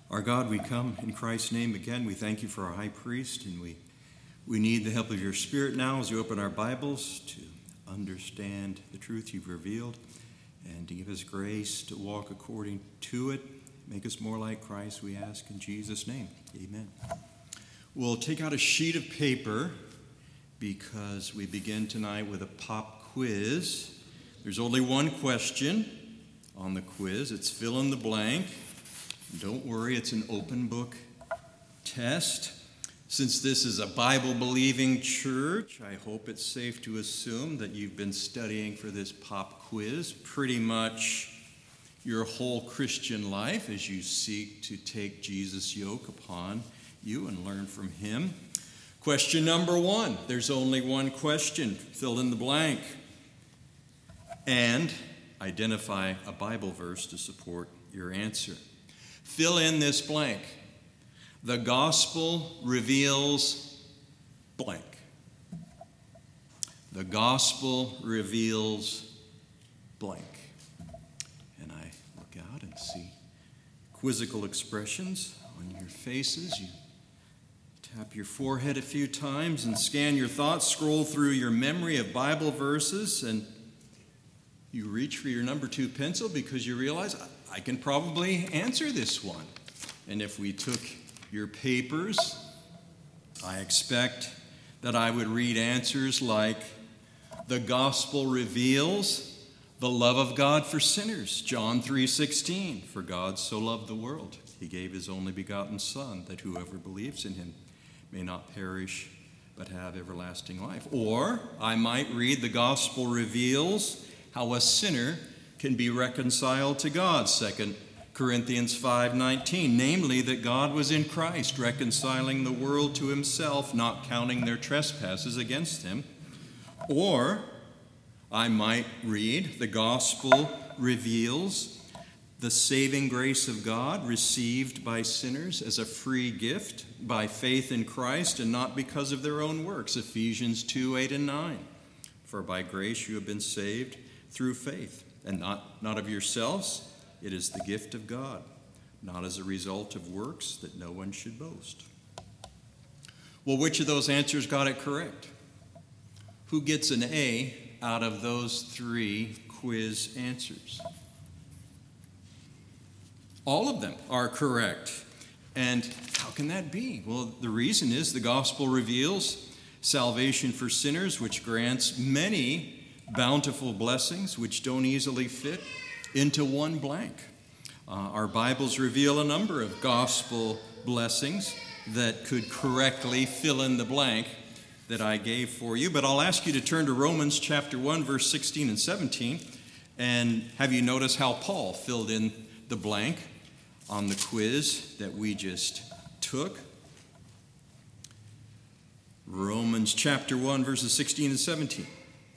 Our God, we come in Christ's name again. We thank you for our high priest, and we need the help of your Spirit now as you open our Bibles to understand the truth you've revealed and to give us grace to walk according to it. Make us more like Christ, we ask in Jesus' name. Amen. We'll take out a sheet of paper because we begin tonight with a pop quiz. There's only one question on the quiz. It's fill in the blank. Don't worry, it's an open book test. Since this is a Bible-believing church, I hope it's safe to assume that you've been studying for this pop quiz pretty much your whole Christian life as you seek to take Jesus' yoke upon you and learn from him. Question number one. There's only one question. Fill in the blank. And identify a Bible verse to support your answer. Fill in this blank. The gospel reveals blank. The gospel reveals blank. And I look out and see quizzical expressions on your faces. You tap your forehead a few times and scan your thoughts, scroll through your memory of Bible verses, and you reach for your number 2 pencil because you realize, I can probably answer this one. And if we took your papers, I expect that I would read answers like, the gospel reveals the love of God for sinners. John 3:16, for God so loved the world, he gave his only begotten Son, that whoever believes in him may not perish, but have everlasting life. Or I might read, the gospel reveals how a sinner can be reconciled to God. 2 Corinthians 5:19, namely that God was in Christ, reconciling the world to himself, not counting their trespasses against him. Or I might read, the gospel reveals the saving grace of God received by sinners as a free gift by faith in Christ and not because of their own works. Ephesians 2:8 and 9, for by grace you have been saved through faith, and not of yourselves. It is the gift of God, not as a result of works, that no one should boast. Well, which of those answers got it correct? Who gets an A out of those 3 quiz answers? All of them are correct. And how can that be? Well, the reason is the gospel reveals salvation for sinners, which grants many bountiful blessings which don't easily fit into one blank. Our Bibles reveal a number of gospel blessings that could correctly fill in the blank that I gave for you. But I'll ask you to turn to Romans chapter 1, verse 16 and 17. And have you noticed how Paul filled in the blank on the quiz that we just took? Romans chapter 1, verses 16 and 17.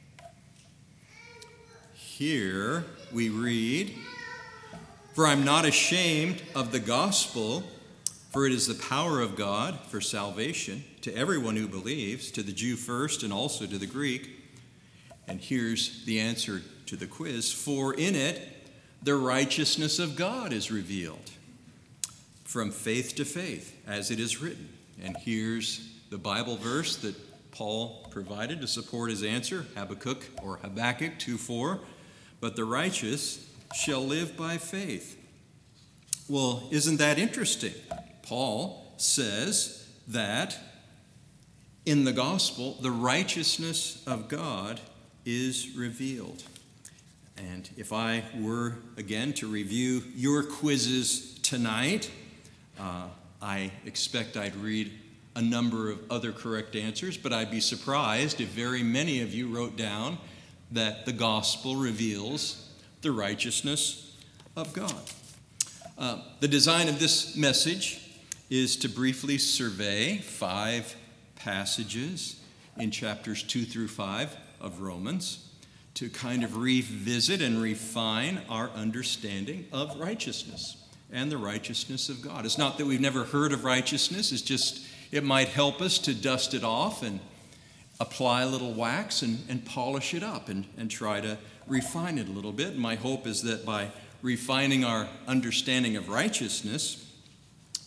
Here we read, for I'm not ashamed of the gospel, for it is the power of God for salvation to everyone who believes, to the Jew first and also to the Greek. And here's the answer to the quiz. For in it the righteousness of God is revealed from faith to faith, as it is written. And here's the Bible verse that Paul provided to support his answer, Habakkuk 2:4. But the righteous shall live by faith. Well, isn't that interesting? Paul says that in the gospel, the righteousness of God is revealed. And if I were, again, to review your quizzes tonight, I expect I'd read a number of other correct answers, but I'd be surprised if very many of you wrote down that the gospel reveals the righteousness of God. The design of this message is to briefly survey 5 passages in chapters 2 through 5 of Romans to kind of revisit and refine our understanding of righteousness and the righteousness of God. It's not that we've never heard of righteousness, it's just it might help us to dust it off and apply a little wax and polish it up and try to refine it a little bit. My hope is that by refining our understanding of righteousness,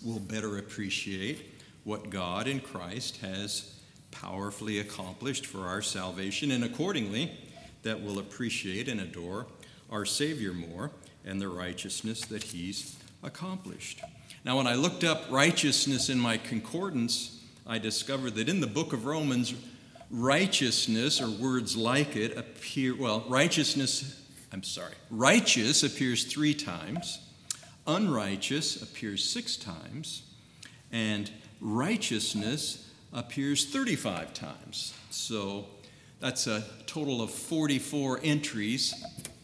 we'll better appreciate what God in Christ has powerfully accomplished for our salvation, and accordingly, that we'll appreciate and adore our Savior more and the righteousness that he's accomplished. Now, when I looked up righteousness in my concordance, I discovered that in the book of Romans, righteousness, or words like it, righteous appears 3 times, unrighteous appears 6 times, and righteousness appears 35 times. So that's a total of 44 entries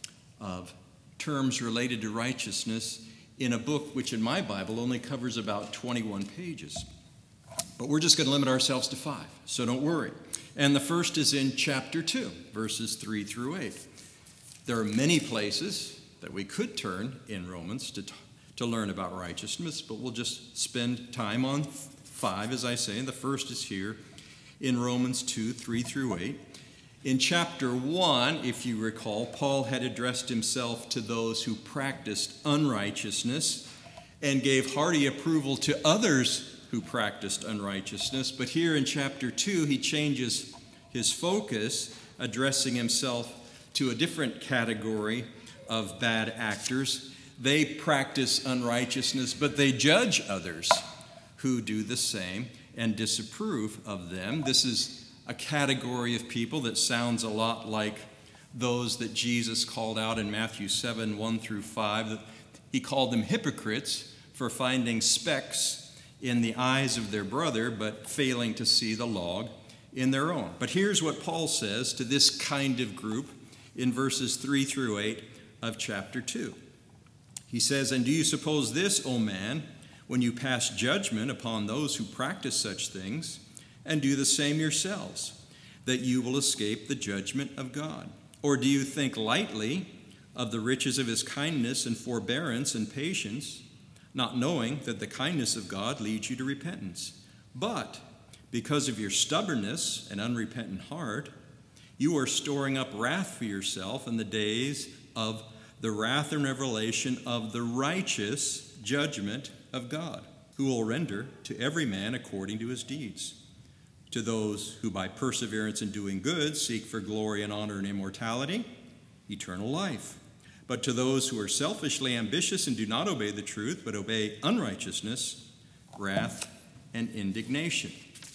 of terms related to righteousness in a book which in my Bible only covers about 21 pages. But we're just going to limit ourselves to 5, so don't worry. And the first is in chapter 2, verses 3 through 8. There are many places that we could turn in Romans to learn about righteousness, but we'll just spend time on 5, as I say. And the first is here in Romans 2, 3 through 8. In chapter 1, if you recall, Paul had addressed himself to those who practiced unrighteousness and gave hearty approval to others who practiced unrighteousness. But here in chapter 2, he changes his focus, addressing himself to a different category of bad actors. They practice unrighteousness, but they judge others who do the same and disapprove of them. This is a category of people that sounds a lot like those that Jesus called out in Matthew 7, 1 through 5. He called them hypocrites for finding specks in the eyes of their brother, but failing to see the log in their own. But here's what Paul says to this kind of group in verses 3 through 8 of chapter 2. He says, "And do you suppose this, O man, when you pass judgment upon those who practice such things, and do the same yourselves, that you will escape the judgment of God? Or do you think lightly of the riches of his kindness and forbearance and patience, not knowing that the kindness of God leads you to repentance? But because of your stubbornness and unrepentant heart, you are storing up wrath for yourself in the days of the wrath and revelation of the righteous judgment of God, who will render to every man according to his deeds. To those who by perseverance in doing good seek for glory and honor and immortality, eternal life. But to those who are selfishly ambitious and do not obey the truth, but obey unrighteousness, wrath and indignation."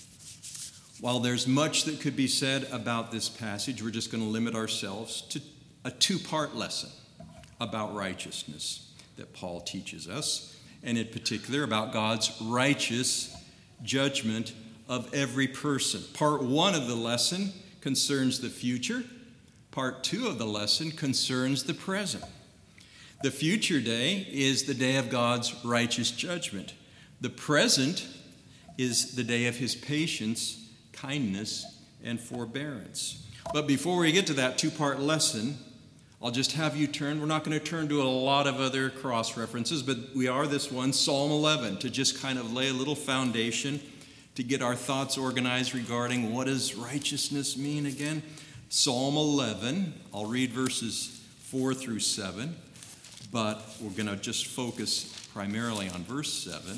While there's much that could be said about this passage, we're just going to limit ourselves to a 2-part lesson about righteousness that Paul teaches us, and in particular about God's righteous judgment of every person. Part 1 of the lesson concerns the future. Part 2 of the lesson concerns the present. The future day is the day of God's righteous judgment. The present is the day of his patience, kindness, and forbearance. But before we get to that 2-part lesson, I'll just have you turn. We're not going to turn to a lot of other cross references, but we are this one, Psalm 11, to just kind of lay a little foundation to get our thoughts organized regarding what does righteousness mean again. Psalm 11, I'll read verses 4 through 7, but we're going to just focus primarily on verse 7.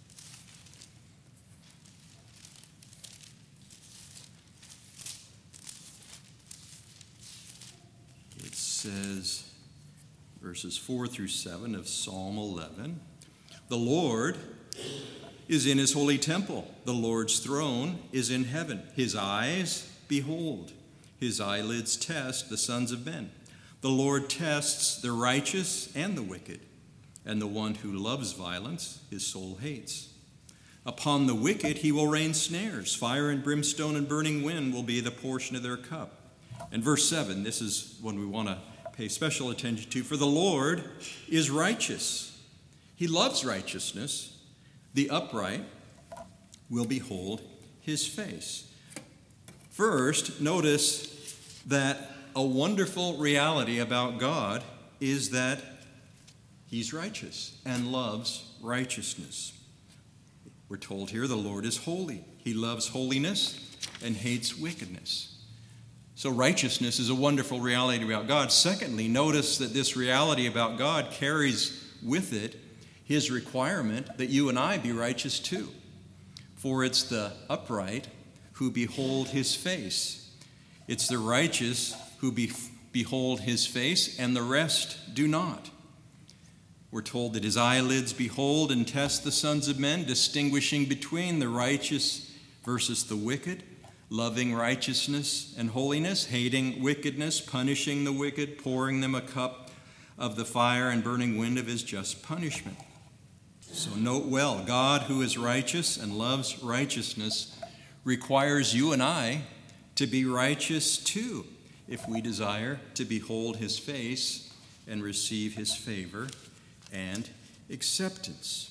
It says, verses 4 through 7 of Psalm 11, "The Lord is in his holy temple. The Lord's throne is in heaven. His eyes behold. His eyelids test the sons of men. The Lord tests the righteous and the wicked, and the one who loves violence his soul hates. Upon the wicked he will rain snares. Fire and brimstone and burning wind will be the portion of their cup." And verse 7, this is one we want to pay special attention to. "For the Lord is righteous. He loves righteousness. The upright will behold his face." First, notice that a wonderful reality about God is that he's righteous and loves righteousness. We're told here the Lord is holy. He loves holiness and hates wickedness. So righteousness is a wonderful reality about God. Secondly, notice that this reality about God carries with it his requirement that you and I be righteous too. For it's the upright who behold his face. It's the righteous who behold his face, and the rest do not. We're told that his eyelids behold and test the sons of men, distinguishing between the righteous versus the wicked, loving righteousness and holiness, hating wickedness, punishing the wicked, pouring them a cup of the fire and burning wind of his just punishment. So note well, God, who is righteous and loves righteousness, requires you and I to be righteous too, if we desire to behold his face and receive his favor and acceptance.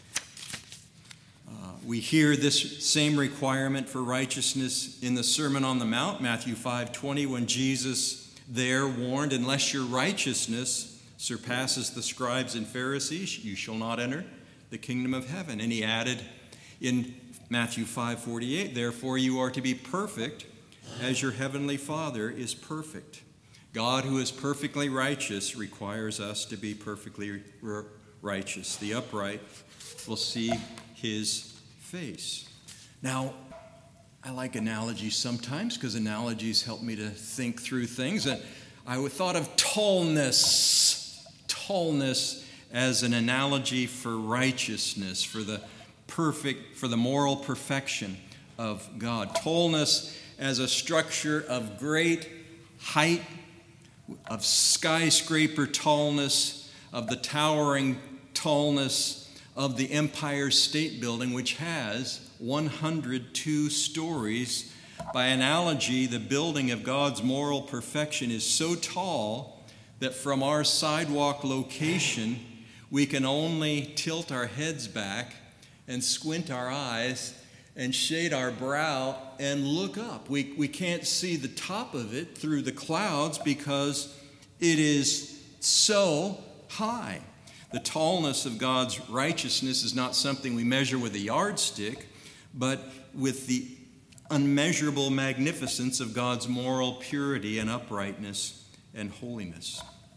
We hear this same requirement for righteousness in the Sermon on the Mount, Matthew 5:20, when Jesus there warned, unless your righteousness surpasses the scribes and Pharisees, you shall not enter the kingdom of heaven. And he added in Matthew 5:48, therefore you are to be perfect as your heavenly Father is perfect. God, who is perfectly righteous, requires us to be perfectly righteous. The upright will see his face. Now, I like analogies sometimes because analogies help me to think through things. And I thought of tallness as an analogy for righteousness, for the moral perfection of God. Tallness as a structure of great height, of skyscraper tallness, of the towering tallness of the Empire State Building, which has 102 stories. By analogy, the building of God's moral perfection is so tall that from our sidewalk location, we can only tilt our heads back and squint our eyes and shade our brow and look up. We can't see the top of it through the clouds because it is so high. The tallness of God's righteousness is not something we measure with a yardstick, but with the unmeasurable magnificence of God's moral purity and uprightness and holiness.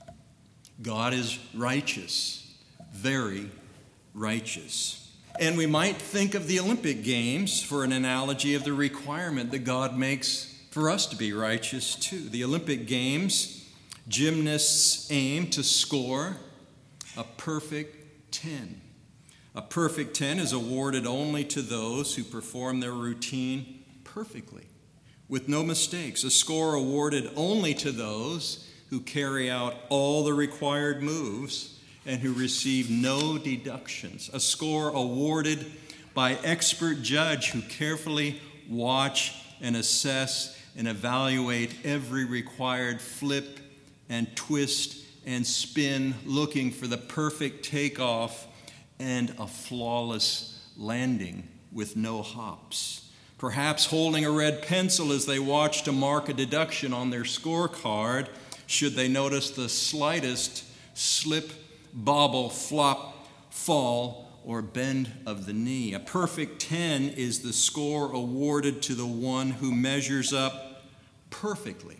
God is righteous, very righteous. And we might think of the Olympic Games for an analogy of the requirement that God makes for us to be righteous too. The Olympic Games, gymnasts aim to score a perfect 10. A perfect 10 is awarded only to those who perform their routine perfectly, with no mistakes. A score awarded only to those who carry out all the required moves and who receive no deductions. A score awarded by expert judge who carefully watch and assess and evaluate every required flip and twist and spin, looking for the perfect takeoff and a flawless landing with no hops. Perhaps holding a red pencil as they watch to mark a deduction on their scorecard should they notice the slightest slip, bobble, flop, fall, or bend of the knee. A perfect 10 is the score awarded to the one who measures up perfectly.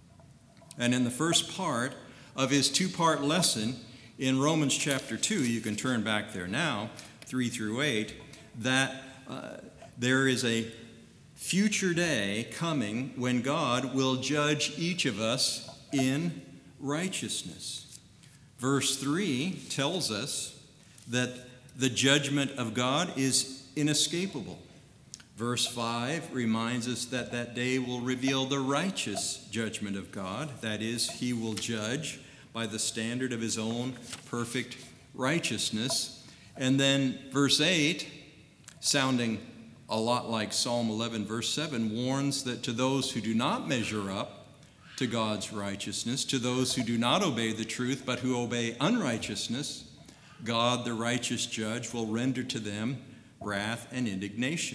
And in the first part of his two-part lesson in Romans chapter 2, you can turn back there now, 3 through 8, that there is a future day coming when God will judge each of us in righteousness. Verse 3 tells us that the judgment of God is inescapable. Verse 5 reminds us that that day will reveal the righteous judgment of God. That is, he will judge by the standard of his own perfect righteousness. And then verse 8, sounding a lot like Psalm 11, verse 7, warns that to those who do not measure up to God's righteousness, to those who do not obey the truth but who obey unrighteousness, God, the righteous judge, will render to them wrath and indignation.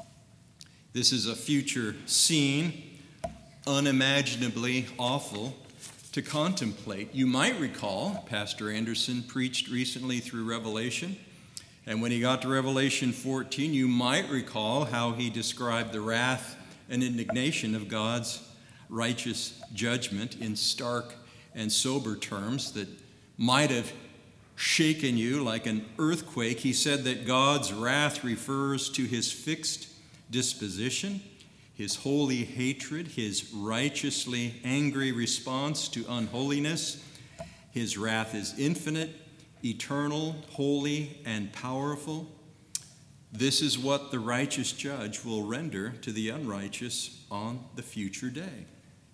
This is a future scene, unimaginably awful to contemplate. You might recall, Pastor Anderson preached recently through Revelation, and when he got to Revelation 14, you might recall how he described the wrath and indignation of God's righteous judgment in stark and sober terms that might have shaken you like an earthquake. He said that God's wrath refers to his fixed disposition, his holy hatred, his righteously angry response to unholiness. His wrath is infinite, eternal, holy, and powerful. This is what the righteous judge will render to the unrighteous on the future day.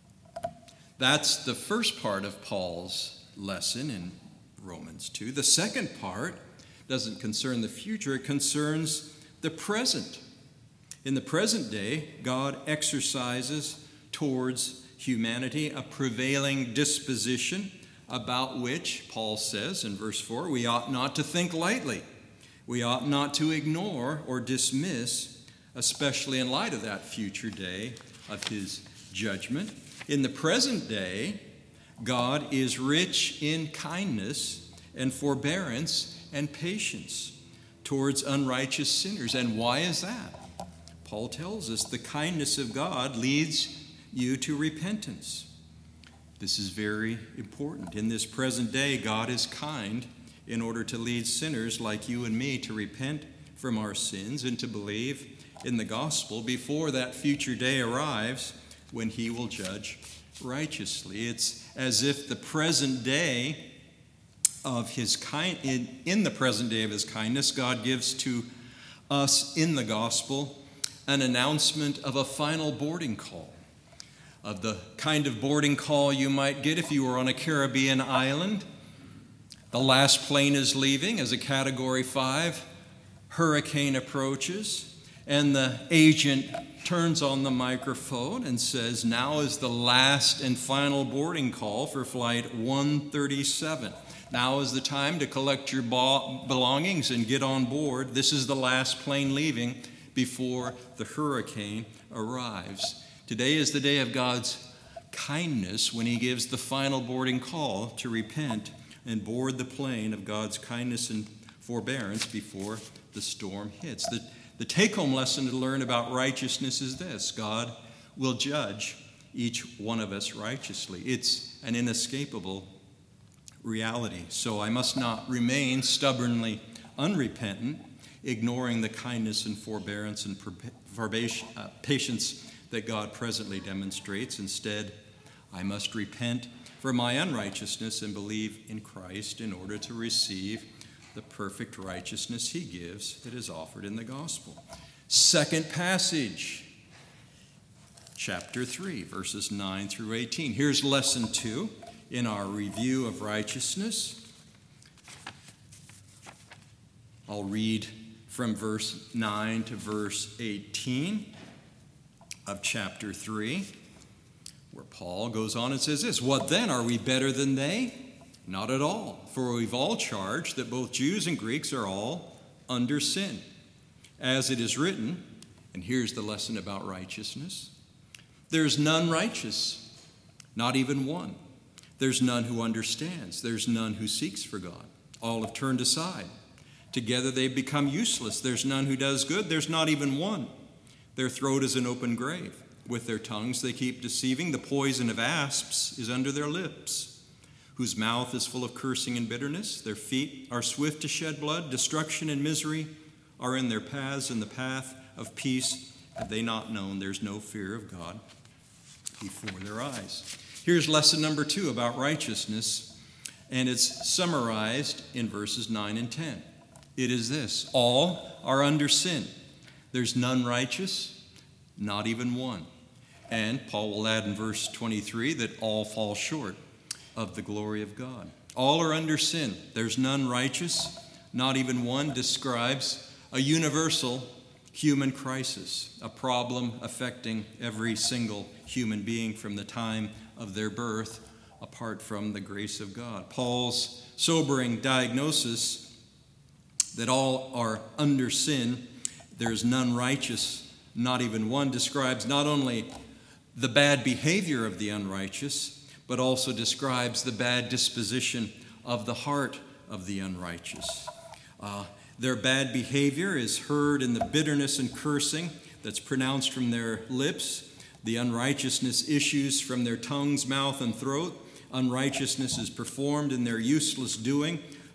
That's the first part of Paul's lesson in Romans 2. The second part doesn't concern the future, it concerns the present. In the present day, God exercises towards humanity a prevailing disposition about which, Paul says in verse 4, we ought not to think lightly. We ought not to ignore or dismiss, especially in light of that future day of his judgment. In the present day, God is rich in kindness and forbearance and patience towards unrighteous sinners. And why is that? Paul tells us the kindness of God leads you to repentance. This is very important. In this present day, God is kind in order to lead sinners like you and me to repent from our sins and to believe in the gospel before that future day arrives when he will judge righteously. It's as if the present day of his in the present day of his kindness, God gives to us in the gospel an announcement of a final boarding call, of the kind of boarding call you might get if you were on a Caribbean island. The last plane is leaving as a Category 5 hurricane approaches, and the agent turns on the microphone and says, now is the last and final boarding call for Flight 137. Now is the time to collect your belongings and get on board. This is the last plane leaving before the hurricane arrives. Today is the day of God's kindness when he gives the final boarding call to repent and board the plane of God's kindness and forbearance before the storm hits. The take-home lesson to learn about righteousness is this: God will judge each one of us righteously. It's an inescapable reality. So I must not remain stubbornly unrepentant, ignoring the kindness and forbearance and patience that God presently demonstrates. Instead, I must repent for my unrighteousness and believe in Christ in order to receive the perfect righteousness he gives that is offered in the gospel. Second passage, chapter 3, verses 9 through 18. Here's lesson 2 in our review of righteousness. I'll read from verse 9 to verse 18 of chapter 3, where Paul goes on and says this: what then? Are we better than they? Not at all. For we've all charged that both Jews and Greeks are all under sin. As it is written, and here's the lesson about righteousness: there's none righteous, not even one. There's none who understands. There's none who seeks for God. All have turned aside. Together they've become useless. There's none who does good. There's not even one. Their throat is an open grave. With their tongues they keep deceiving. The poison of asps is under their lips, whose mouth is full of cursing and bitterness. Their feet are swift to shed blood. Destruction and misery are in their paths, and the path of peace have they not known. There's no fear of God before their eyes. Here's lesson number 2 about righteousness, and it's summarized in verses 9 and 10. It is this: all are under sin. There's none righteous, not even one. And Paul will add in verse 23 that all fall short of the glory of God. All are under sin. There's none righteous, not even one. Describes a universal human crisis, a problem affecting every single human being from the time of their birth, apart from the grace of God. Paul's sobering diagnosis that all are under sin, there's none righteous, not even one, describes not only the bad behavior of the unrighteous, but also describes the bad disposition of the heart of the unrighteous. Their bad behavior is heard in the bitterness and cursing that's pronounced from their lips. The unrighteousness issues from their tongues, mouth, and throat. Unrighteousness is performed in their useless doing.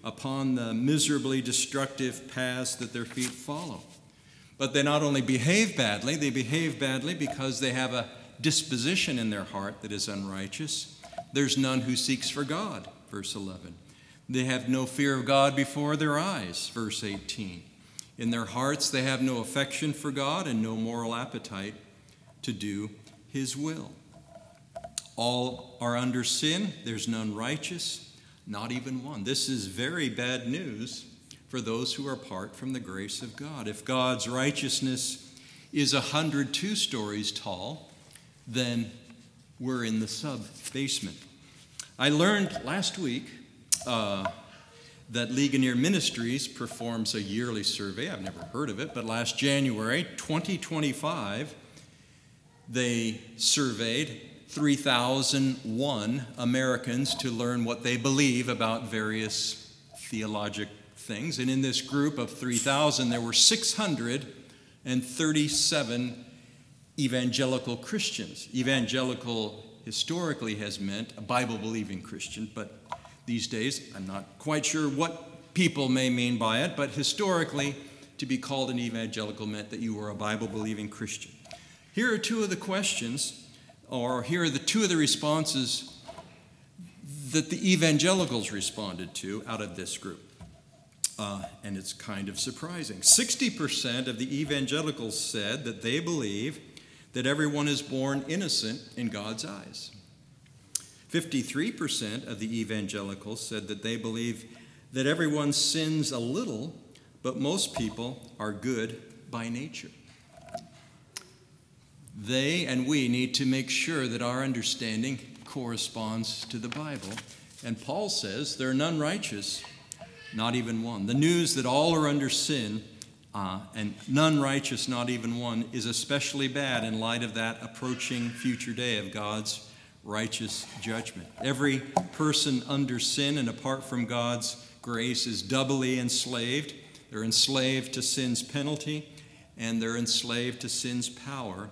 upon the miserably destructive paths that their feet follow. But they not only behave badly, they behave badly because they have a disposition in their heart that is unrighteous. There's none who seeks for God, verse 11. They have no fear of God before their eyes, verse 18. In their hearts they have no affection for God and no moral appetite to do his will. All are under sin. There's none righteous, not even one. This is very bad news for those who are apart from the grace of God. If God's righteousness is 102 stories tall, then we're in the sub-basement. I learned last week that Ligonier Ministries performs a yearly survey. I've never heard of it, but last January 2025, they surveyed 3,001 Americans to learn what they believe about various theologic things. And in this group of 3,000, there were 637 evangelical Christians. Evangelical historically has meant a Bible-believing Christian, but these days I'm not quite sure what people may mean by it, but historically, to be called an evangelical meant that you were a Bible-believing Christian. Here are two of the questions, or here are the two of the responses that the evangelicals responded to out of this group. And it's kind of surprising. 60% of the evangelicals said that they believe that everyone is born innocent in God's eyes. 53% of the evangelicals said that they believe that everyone sins a little, but most people are good by nature. They and we need to make sure that our understanding corresponds to the Bible. And Paul says there are none righteous, not even one. The news that all are under sin and none righteous, not even one, is especially bad in light of that approaching future day of God's righteous judgment. Every person under sin and apart from God's grace is doubly enslaved. They're enslaved to sin's penalty, and they're enslaved to sin's power.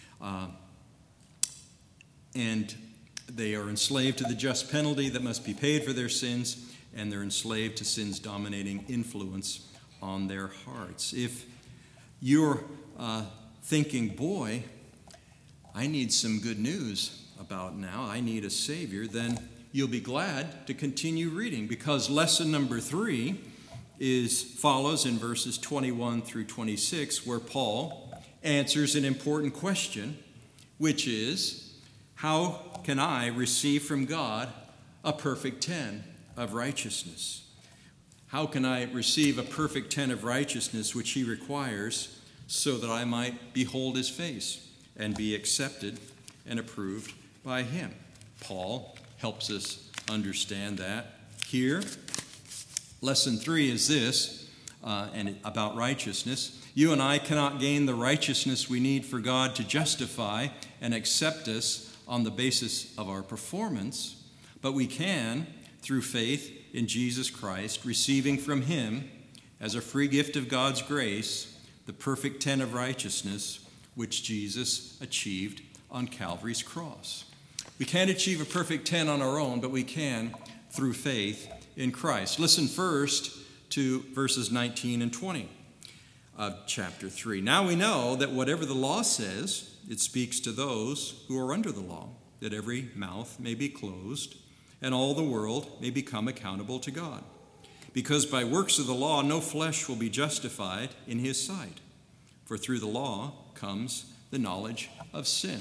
And they are enslaved to the just penalty that must be paid for their sins, and they're enslaved to sin's dominating influence on their hearts. If you're thinking, boy, I need some good news about now, I need a Savior, then you'll be glad to continue reading, because lesson number 3 follows in verses 21 through 26, where Paul answers an important question, which is, how can I receive from God a perfect 10 of righteousness? How can I receive a perfect 10 of righteousness which he requires, so that I might behold his face and be accepted and approved by him? Paul helps us understand that here. Lesson 3 is this, and about righteousness. You and I cannot gain the righteousness we need for God to justify and accept us on the basis of our performance, but we can, through faith in Jesus Christ, receiving from him, as a free gift of God's grace, the perfect 10 of righteousness which Jesus achieved on Calvary's cross. We can't achieve a perfect 10 on our own, but we can through faith in Christ. Listen first to verses 19 and 20 of chapter 3. Now we know that whatever the law says, it speaks to those who are under the law, that every mouth may be closed, and all the world may become accountable to God. Because by works of the law, no flesh will be justified in his sight. For through the law comes the knowledge of sin.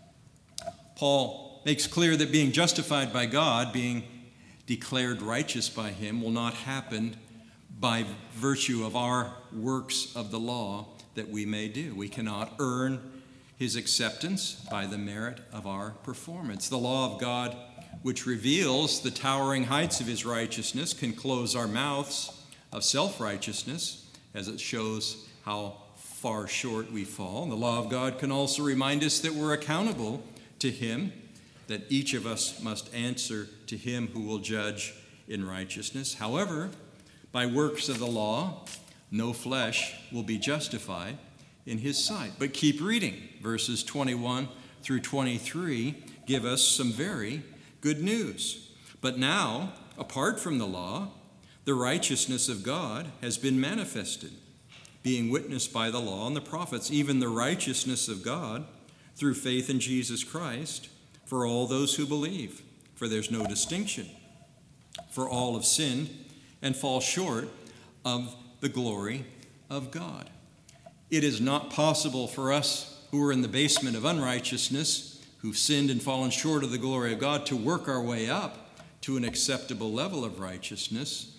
Paul makes clear that being justified by God, being declared righteous by him, will not happen by virtue of our works of the law that we may do. We cannot earn his acceptance by the merit of our performance. The law of God, which reveals the towering heights of his righteousness, can close our mouths of self-righteousness, as it shows how far short we fall. The law of God can also remind us that we're accountable to him, that each of us must answer to him who will judge in righteousness. However, by works of the law, no flesh will be justified in his sight. But keep reading. Verses 21 through 23 give us some very good news. But now, apart from the law, the righteousness of God has been manifested, being witnessed by the law and the prophets, even the righteousness of God through faith in Jesus Christ for all those who believe. For there's no distinction. For all have sinned and fall short of the glory of God. It is not possible for us who are in the basement of unrighteousness, who've sinned and fallen short of the glory of God, to work our way up to an acceptable level of righteousness.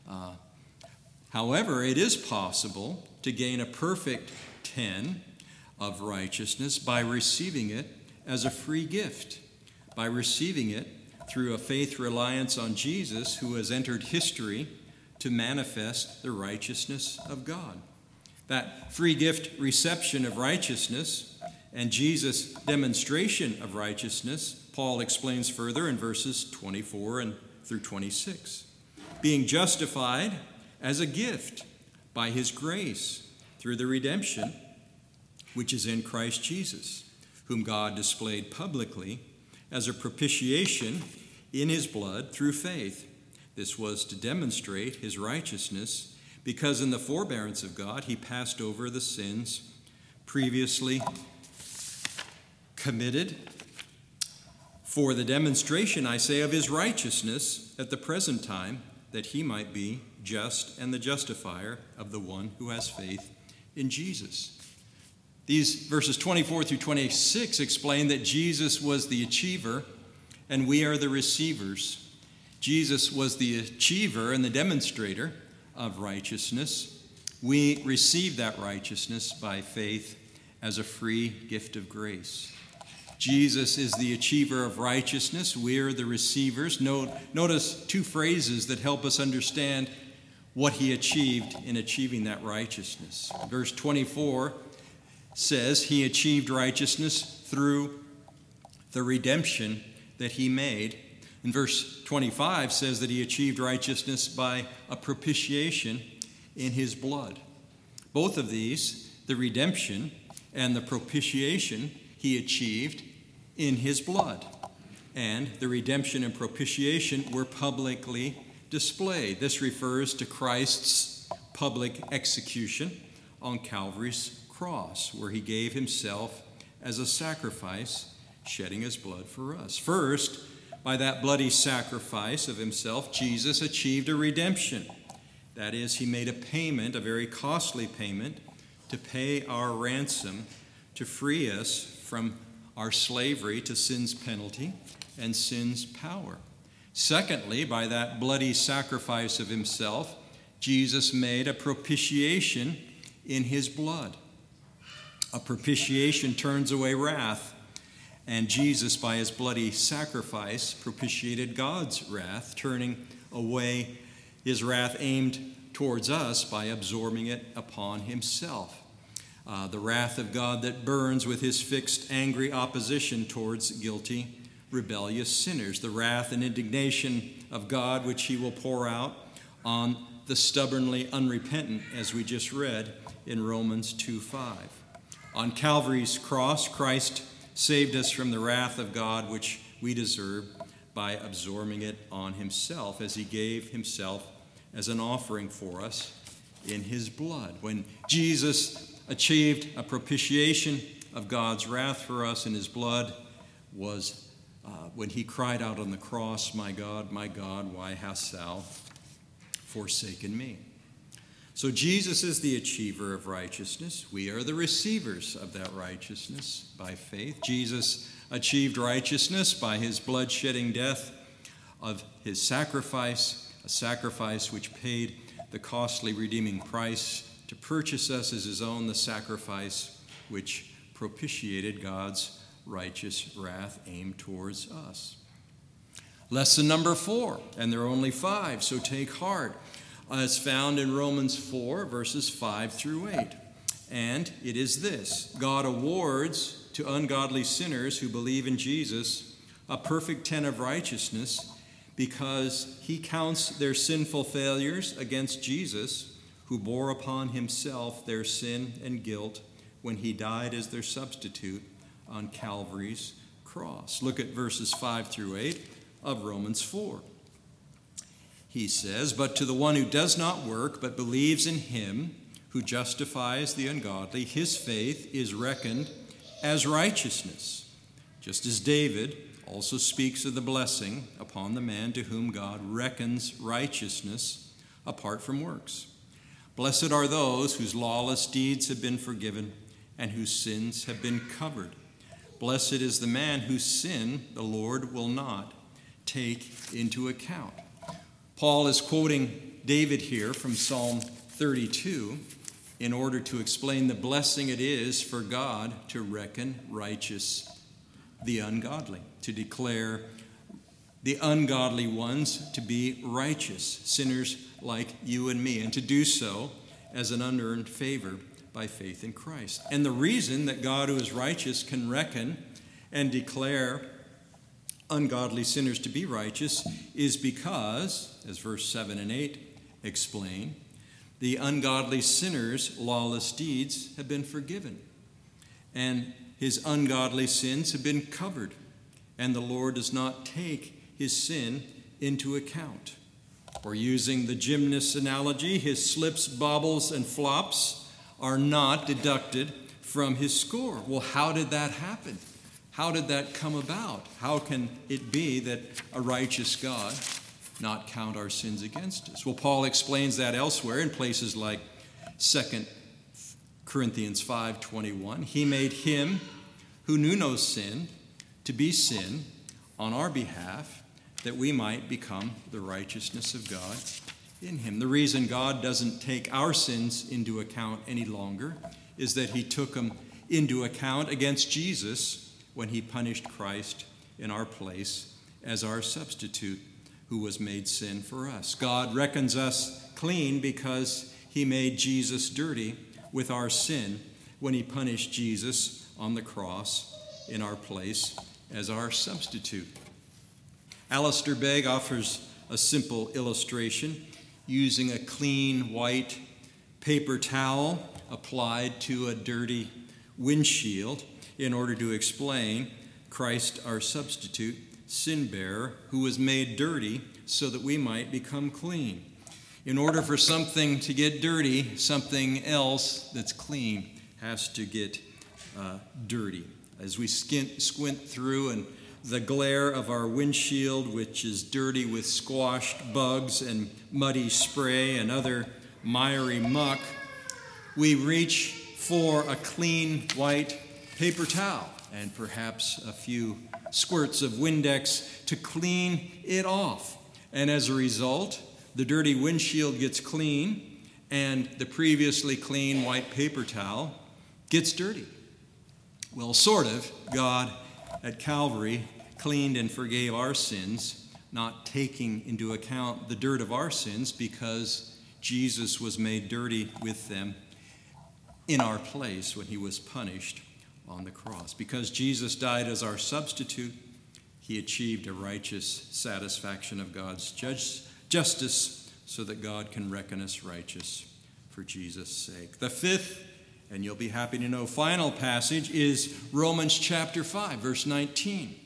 However, it is possible to gain a perfect 10 of righteousness by receiving it as a free gift, by receiving it through a faith reliance on Jesus, who has entered history to manifest the righteousness of God. That free gift reception of righteousness and Jesus' demonstration of righteousness, Paul explains further in verses 24 and through 26. Being justified as a gift by his grace through the redemption which is in Christ Jesus, whom God displayed publicly as a propitiation in his blood through faith. This was to demonstrate his righteousness, because in the forbearance of God he passed over the sins previously committed, for the demonstration, I say, of his righteousness at the present time, that he might be just and the justifier of the one who has faith in Jesus. These verses 24 through 26 explain that Jesus was the achiever and we are the receivers. Jesus was the achiever and the demonstrator of righteousness. We receive that righteousness by faith as a free gift of grace. Jesus is the achiever of righteousness. We are the receivers. Notice two phrases that help us understand what he achieved in achieving that righteousness. Verse 24 says he achieved righteousness through the redemption that he made. And verse 25 says that he achieved righteousness by a propitiation in his blood. Both of these, the redemption and the propitiation, he achieved in his blood. And the redemption and propitiation were publicly displayed. This refers to Christ's public execution on Calvary's cross, where he gave himself as a sacrifice, shedding his blood for us. First, by that bloody sacrifice of himself, Jesus achieved a redemption. That is, he made a payment, a very costly payment, to pay our ransom, to free us from our slavery to sin's penalty and sin's power. Secondly, by that bloody sacrifice of himself, Jesus made a propitiation in his blood. A propitiation turns away wrath, and Jesus, by his bloody sacrifice, propitiated God's wrath, turning away his wrath aimed towards us by absorbing it upon himself. The wrath of God that burns with his fixed, angry opposition towards guilty, rebellious sinners. The wrath and indignation of God which he will pour out on the stubbornly unrepentant, as we just read in Romans 2:5. On Calvary's cross, Christ saved us from the wrath of God which we deserve by absorbing it on himself, as he gave himself as an offering for us in his blood. When Jesus achieved a propitiation of God's wrath for us in his blood was when he cried out on the cross, my God, why hast thou forsaken me?" So Jesus is the achiever of righteousness. We are the receivers of that righteousness by faith. Jesus achieved righteousness by his blood-shedding death of his sacrifice, a sacrifice which paid the costly redeeming price to purchase us as his own, the sacrifice which propitiated God's righteous wrath aimed towards us. Lesson number 4, and there are only 5, so take heart. It's found in Romans 4, verses 5 through 8. And it is this: God awards to ungodly sinners who believe in Jesus a perfect 10 of righteousness, because he counts their sinful failures against Jesus, who bore upon himself their sin and guilt when he died as their substitute on Calvary's cross. Look at verses 5 through 8 of Romans 4. he says, but to the one who does not work, but believes in him who justifies the ungodly, his faith is reckoned as righteousness. Just as David also speaks of the blessing upon the man to whom God reckons righteousness apart from works. Blessed are those whose lawless deeds have been forgiven and whose sins have been covered. Blessed is the man whose sin the Lord will not take into account. Paul is quoting David here from Psalm 32 in order to explain the blessing it is for God to reckon righteous the ungodly, to declare the ungodly ones to be righteous, sinners like you and me, and to do so as an unearned favor by faith in Christ. And the reason that God, who is righteous, can reckon and declare ungodly sinners to be righteous is because, as verse 7 and 8 explain, the ungodly sinner's lawless deeds have been forgiven, and his ungodly sins have been covered, and the Lord does not take his sin into account. Or using the gymnast analogy, his slips, bobbles, and flops are not deducted from his score. Well, how did that happen? How did that come about? How can it be that a righteous God not count our sins against us? Well, Paul explains that elsewhere in places like 2 Corinthians 5:21. He made him who knew no sin to be sin on our behalf, that we might become the righteousness of God in him. The reason God doesn't take our sins into account any longer is that he took them into account against Jesus when he punished Christ in our place as our substitute, who was made sin for us. God reckons us clean because he made Jesus dirty with our sin when he punished Jesus on the cross in our place as our substitute. Alistair Begg offers a simple illustration using a clean white paper towel applied to a dirty windshield in order to explain Christ, our substitute, sin bearer, who was made dirty so that we might become clean. In order for something to get dirty, something else that's clean has to get dirty. As we squint through and the glare of our windshield, which is dirty with squashed bugs and muddy spray and other miry muck, we reach for a clean white paper towel and perhaps a few squirts of Windex to clean it off. And as a result, the dirty windshield gets clean and the previously clean white paper towel gets dirty. Well, sort of. God at Calvary cleaned and forgave our sins, not taking into account the dirt of our sins because Jesus was made dirty with them in our place when he was punished on the cross. Because Jesus died as our substitute, he achieved a righteous satisfaction of God's justice so that God can reckon us righteous for Jesus' sake. The fifth, and you'll be happy to know, final passage is Romans chapter 5, verse 19.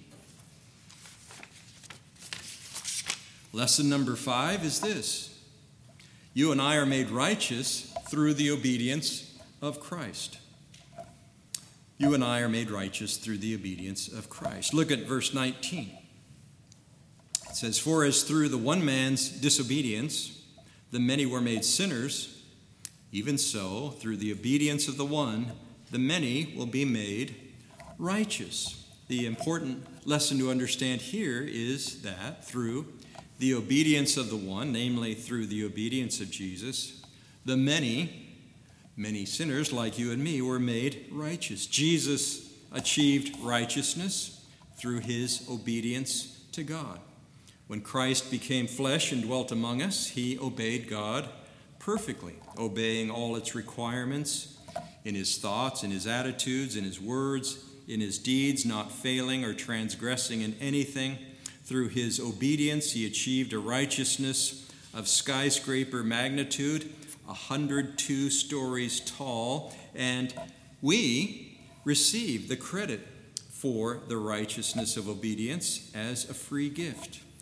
Lesson number 5 is this: you and I are made righteous through the obedience of Christ. You and I are made righteous through the obedience of Christ. Look at verse 19. It says, for as through the one man's disobedience the many were made sinners, even so through the obedience of the one the many will be made righteous. The important lesson to understand here is that through the obedience of the one, namely through the obedience of Jesus, the many sinners like you and me were made righteous. Jesus achieved righteousness through his obedience to God. When Christ became flesh and dwelt among us, he obeyed God perfectly, obeying all its requirements in his thoughts, in his attitudes, in his words, in his deeds, not failing or transgressing in anything. Through his obedience, he achieved a righteousness of skyscraper magnitude, 102 stories tall, and we receive the credit for the righteousness of obedience as a free gift.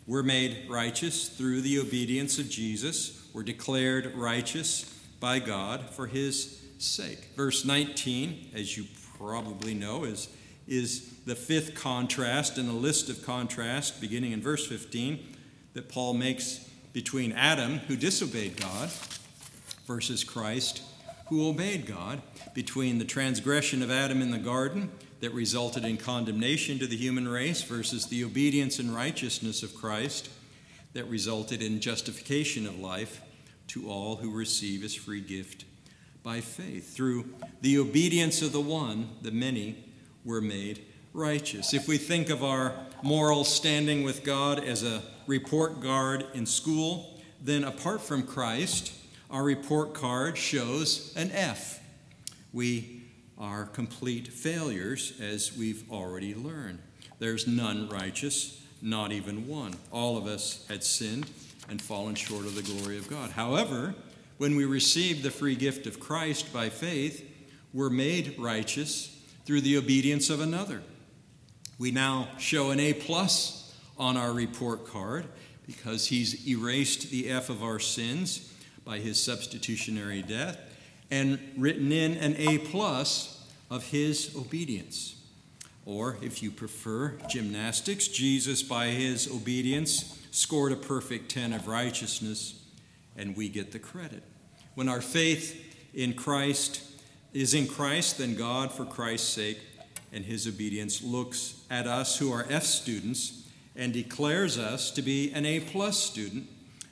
We're made righteous through the obedience of Jesus. We're declared righteous by God for his sake. Verse 19, as you probably know, is the fifth contrast in a list of contrasts beginning in verse 15 that Paul makes between Adam, who disobeyed God, versus Christ, who obeyed God, between the transgression of Adam in the garden that resulted in condemnation to the human race versus the obedience and righteousness of Christ that resulted in justification of life to all who receive his free gift by faith. Through the obedience of the one, the many were made righteous. If we think of our moral standing with God as a report card in school, then apart from Christ, our report card shows an F. We are complete failures, as we've already learned. There's none righteous, not even one. All of us had sinned and fallen short of the glory of God. However, when we receive the free gift of Christ by faith, we're made righteous through the obedience of another. We now show an A+ on our report card because he's erased the F of our sins by his substitutionary death and written in an A+ of his obedience. Or, if you prefer gymnastics, Jesus, by his obedience, scored a perfect 10 of righteousness, and we get the credit. When our faith in Christ is in Christ, then God, for Christ's sake and his obedience, looks at us who are F students and declares us to be an A+ student,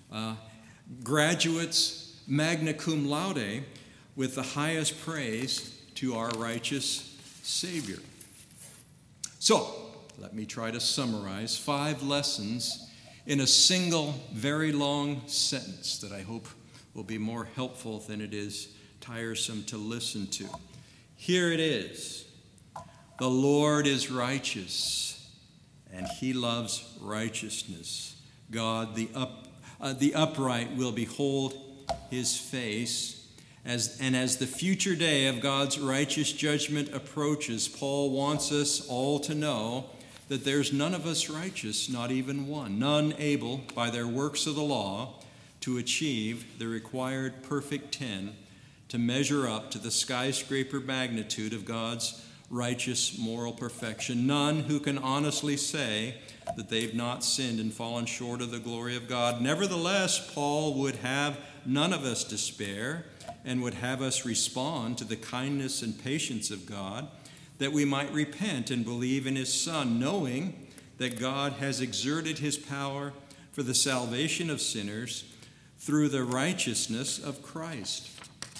graduates magna cum laude, with the highest praise to our righteous Savior. So, let me try to summarize 5 lessons in a single, very long sentence that I hope will be more helpful than it is tiresome to listen to. Here it is. The Lord is righteous, and he loves righteousness. God, the upright, will behold his face. As the future day of God's righteous judgment approaches, Paul wants us all to know that there's none of us righteous, not even one, none able by their works of the law to achieve the required perfect 10 to measure up to the skyscraper magnitude of God's righteous moral perfection. None who can honestly say that they've not sinned and fallen short of the glory of God. Nevertheless, Paul would have none of us despair and would have us respond to the kindness and patience of God, that we might repent and believe in his Son, knowing that God has exerted his power for the salvation of sinners through the righteousness of Christ,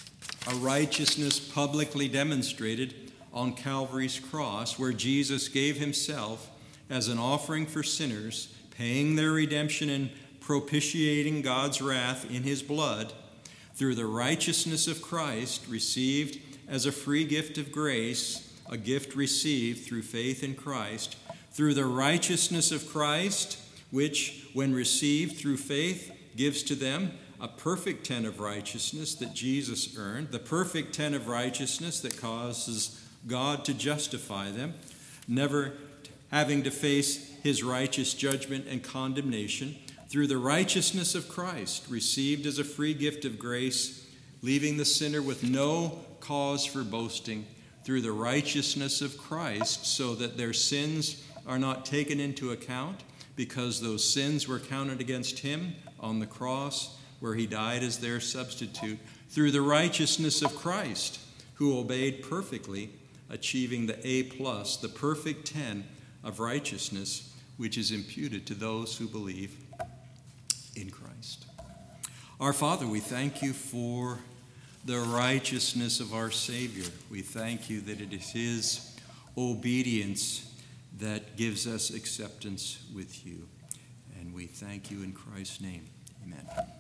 a righteousness publicly demonstrated on Calvary's cross, where Jesus gave himself as an offering for sinners, paying their redemption and propitiating God's wrath in his blood. Through the righteousness of Christ, received as a free gift of grace, a gift received through faith in Christ, through the righteousness of Christ, which, when received through faith, gives to them a perfect 10 of righteousness that Jesus earned, the perfect 10 of righteousness that causes God to justify them, never having to face his righteous judgment and condemnation, through the righteousness of Christ, received as a free gift of grace, leaving the sinner with no cause for boasting, through the righteousness of Christ, so that their sins are not taken into account, because those sins were counted against him on the cross, where he died as their substitute, through the righteousness of Christ, who obeyed perfectly, achieving the A+, the perfect 10 of righteousness, which is imputed to those who believe in Christ. Our Father, we thank you for the righteousness of our Savior. We thank you that it is his obedience that gives us acceptance with you. And we thank you in Christ's name. Amen.